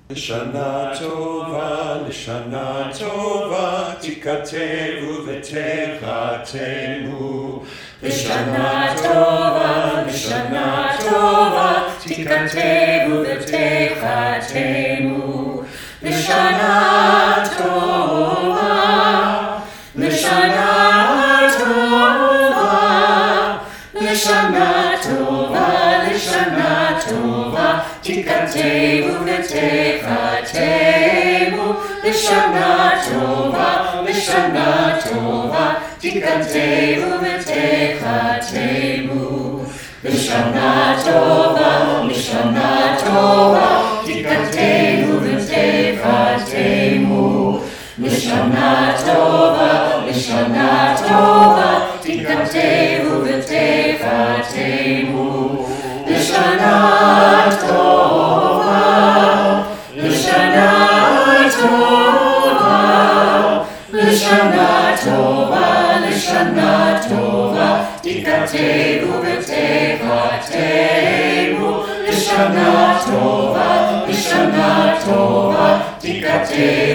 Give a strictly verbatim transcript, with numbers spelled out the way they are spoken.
לשנה טובה, לשנה טובה, תיכתבו ותחתמו. לשנה טובה, לשנה טובה, תיכתבו ותחתמו. לשנה טובה, לשנה טובה, לשנה טובה, לשנה טובה, תיכתבו ותחתמו. לשנה טובה, לשנה טובה, תיכתבו ותחתמו. לשנה טובה, לשנה טובה, תיכתבו ותחתמו. לשנה טובה, לשנה טובה, תיכתבו ותחתמו. לשנה טובה, לשנה טובה, לשנה טובה, לשנה טובה, תיכתבו ותחתמו. לשנה טובה, לשנה טובה, תיכתבו